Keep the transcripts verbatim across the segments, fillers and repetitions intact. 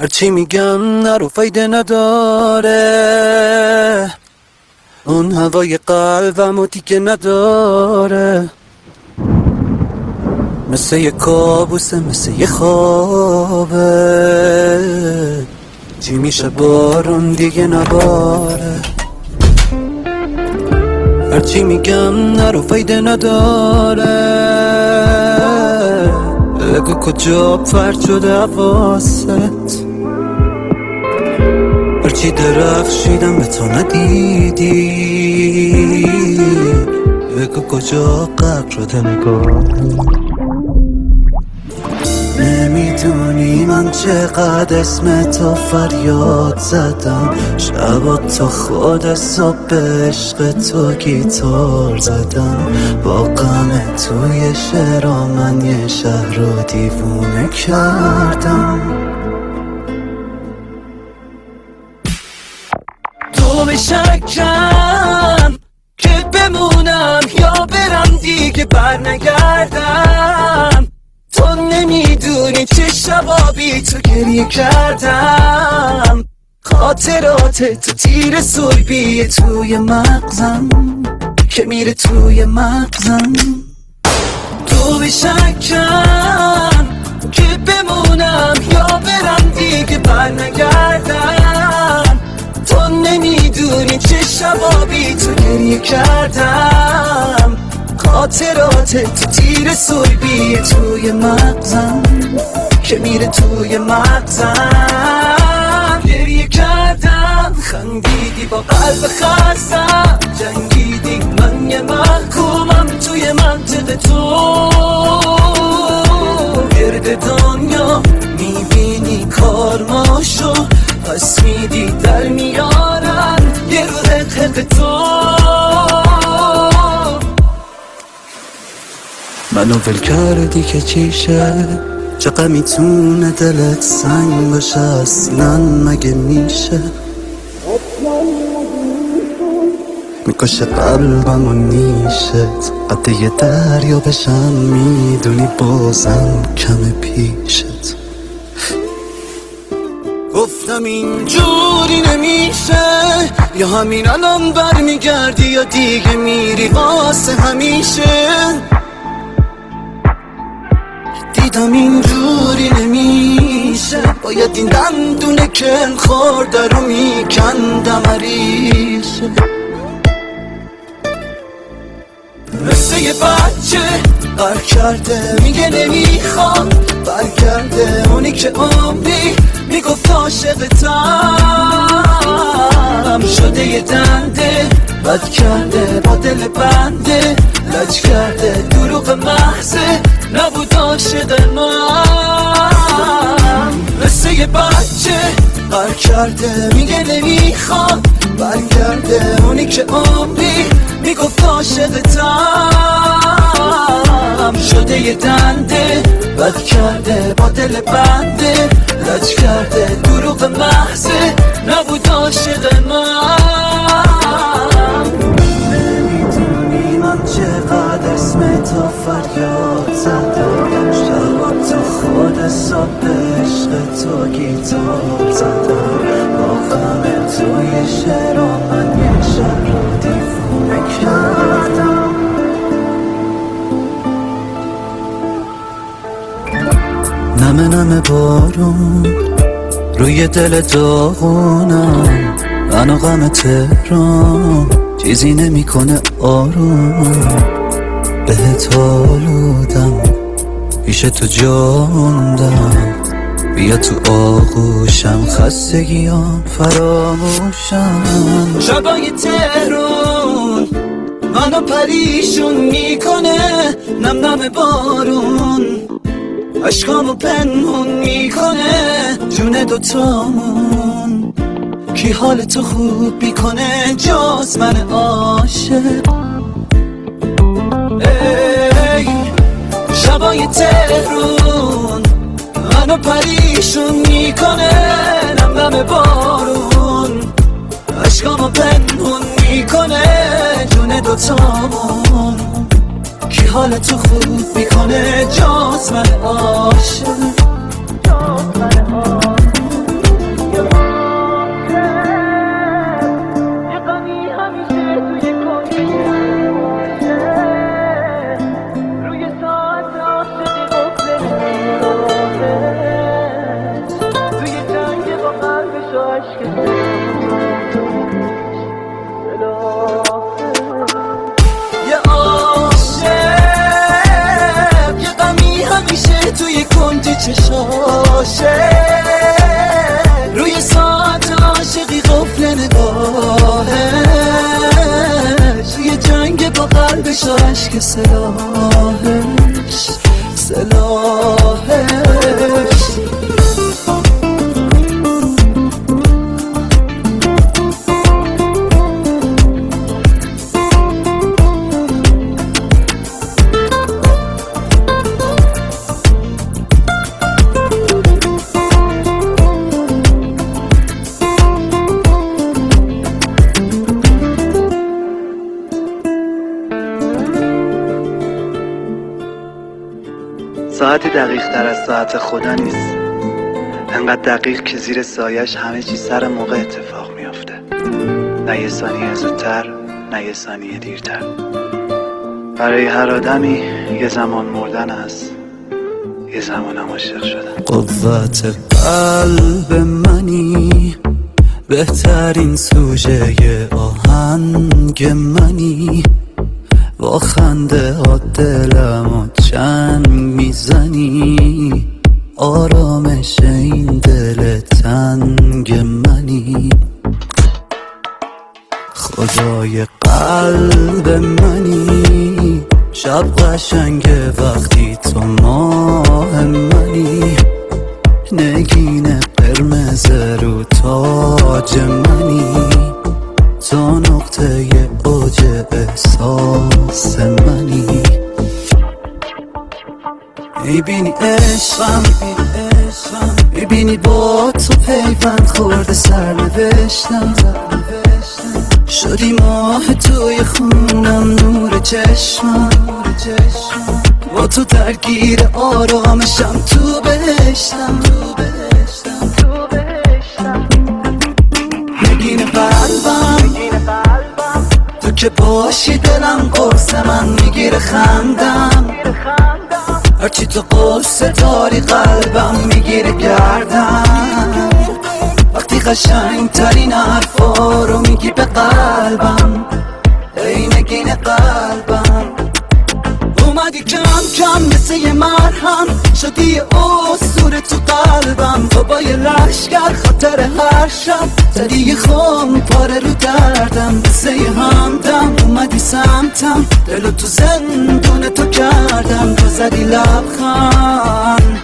هرچی میگم نرو فایده نداره، اون هوای قلبمو دیگه نداره. مثل یه کابوسه، مثل یه خوابه، چی میشه بارون دیگه نباره. هرچی میگم نرو فایده نداره، بگو کجا پرت شده حواست. هرچی درخشیدم به تو ندیدی، بگو کجا غرق شده نگاه. نمیدونی من چقدر اسم تو فریاد زدم، شبا تا خود صبح عشق تو گیتار زدم. با غم توی شعرها من یه شهر رو دیوونه کردم. تو به شکم که بمونم یا برم دیگه بر نگردم. تو نمیدونی چه شبا بی تو گریه کردم. خاطرات تو تیر سربیه توی مغزم که میره توی مغزم. تو به شکم که بمونم یا برم دیگه بر نگردم. تو نمیدونی چه شبا بی تو گریه کردم. خاطرات تو تیر سربیه توی مغزم که میره توی مغزم. گریه کردم، خندیدی با قلب خستم، جنگیدی من یه محکومم توی منطقه تو. گرد دنیا میبینی کارماشو، پس میدی در میارن یه رو حق تو. منو ول کردی که چیشه، چقدر میتونه دلت سنگ باشه اصلا مگه میشه. میکشه قلبم و نیشت، قد یه دریا بشم میدونی بازم کم پیشت. گفتم اینجوری نمیشه، یا همین الان برمیگردی یا دیگه میری واسه همیشه. دیدم اینجوری نمیشه، باید این دندونه که خورده رو میکندم عریشه. مثل یه بچه قر کرده میگه نمیخوام برگرده، اونی که عمری میگفت عاشقتم. شده یه دنده بد کرده با دل بنده، لج کرده دروغ محضه نبود عاشق من. مثل یه بچه قر کرده میگه نمیخوام برگرده، اونی که عمری میگفت عاشقتم. شده یه دنده بد کرده با دل بنده، لج کرده دروغ محضه نبود عاشق من. نمیدونی من چقدر اسم تو فریاد زدم، شبا تو خود صبح عشق تو گیتار زدم. با غم توی شعرها من یه شهر رو دیوونه کردم. نمه نمه بارون روی دل داغونم، من و غم تهران چیزی نمیکنه آروم. بهت آلودم پیش تو جاندم، بیا تو آغوشم خستگیام فراموشم. شبای تهران منو پریشون میکنه، نم نم بارون عشقامو پنهون میکنه. جون دوتامون کی حال تو خوب میکنه جز من عاشق. ای شبای تهرون منو پریشون میکنه، نم نم بارون عشقامو پنهون میکنه. جون دوتامون کی حال تو خوب میکنه جز من عاشق. ساعتی دقیق تر از ساعت خدا نیست، انقدر دقیق که زیر سایش همه چی سر موقع اتفاق میافته، نه یه ثانیه زودتر نه یه ثانیه دیرتر. برای هر آدمی یه زمان مردن است، یه زمانم عاشق شدن. قوت قلب منی، بهترین سوژه آهنگ منی، با خنده ها دلمو چنگ میزنی، آرامش این دل تنگ منی. خدای قلب منی، شب قشنگه وقتی تو ماه منی، نگین قرمز رو تاج منی، تو نقطه اوج احساس منی. میبینی عشقم، میبینی با تو پیوند خورده سرنوشتم، شدی ماه توی خونم نور چشمم، با تو درگیر آرامشم تو بهشتم. نگین قلبم تو که باشی دلم قرص من میگیره خندم، هرچی تو قصه داری قلبم میگیره گردم، وقتی قشنگ ترین حرفا رو میگی به قلبم، ای نگین قلبم. اومدی کم کم مثل یه مرهم، شدی یه اسطوره تو قلبم، تو با یه لشگر خاطر هر شب زدی یه خم پاره رو دردم، مثل یه همدم اومدی سمتم، دلو تو زندون تو کردم، تو زدی لبخند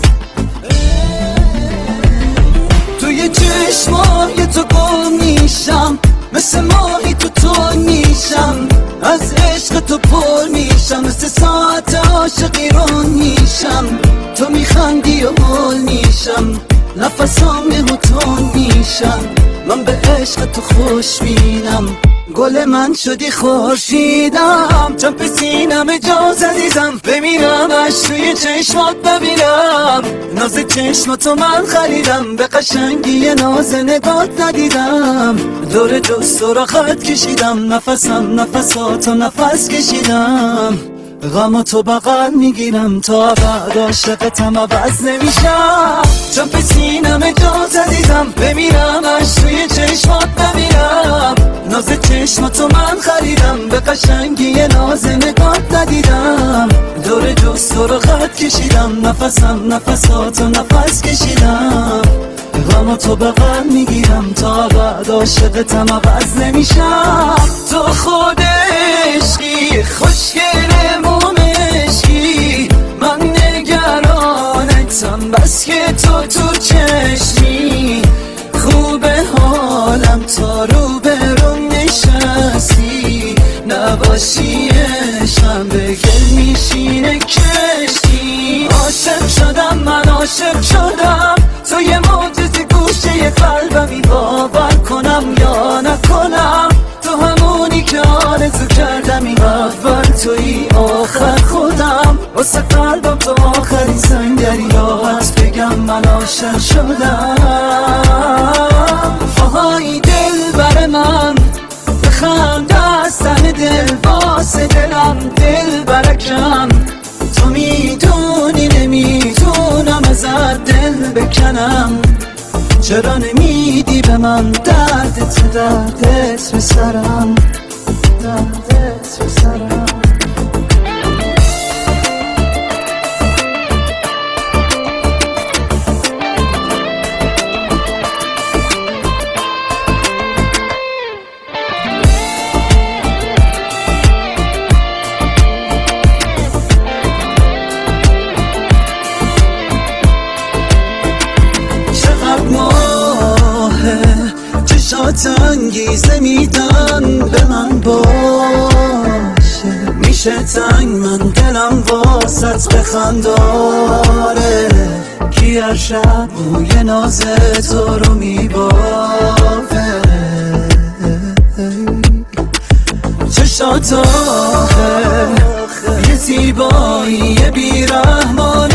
توی چشمای تو گم میشم، مثل ماهی تو تو میشم، از عشق تو پر میشم، مثل ساعت عاشقی رون میشم، تو میخندی و حال میشم، نفسام میهوتون میشم، من به عشق تو خوش بینم، گل من شدی خورشیدم، چون به سینم اجازه دیدم بمیرم، اش توی چشمات ببینم، ناز چشماتو من خریدم، به قشنگی ناز نگات ندیدم، دور جز تو را خط کشیدم، نفسم نفساتو نفس کشیدم، غم تو بغل میگیرم تا بعد عاشقتم عوض نمیشم، چون به سینم اجازه دیدم بمیرم، اش توی چشمات ببینم، ناز چشماتو من خریدم، به قشنگی ناز نگات ندیدم، دور جز تو رو خط کشیدم، نفسم نفساتو نفس کشیدم، غم تو بغل میگیرم تا بعد عاشقتم عوض نمیشم. تو خود عشقی خوشگل مومشکی، من نگرانتم بس که تو تو چشمی، خوبه حالم تا رو برم نشستی، نباشی عشقم به گل میشینه کشتی، عاشق شدم من عاشق شدم، تو یه معجزه گوشه قلبمی، باور کنم یا نکنم، تو همونی که آرزو کردم، این اول توی آخر خودم، واسه قلبم تو آخرین سنگری، راحت بگم من عاشق شدم. آهای دل بر من بخند از ته دل، واسه دلم دل برکم، تو میدونی نمیتونم ازت دل بکنم، چرا نمیدی به من دردت دردت به سرم، دردت به سرم. چشات انگیزه میدن به من باشه، میشه تنگ من دلم واسط بخنداره، کی هر شب موی ناز تو رو میبافه، چشات آخه یه زیبایی بیرحمانه،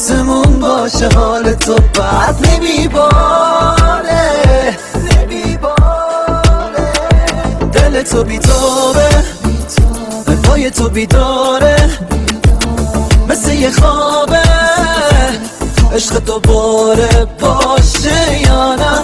آسمون باشه حال تو بد نمیباره نمیباره دل تو بیتابه پای تو بیداره مثل یه خوابه عشق تو باره باشه یا نه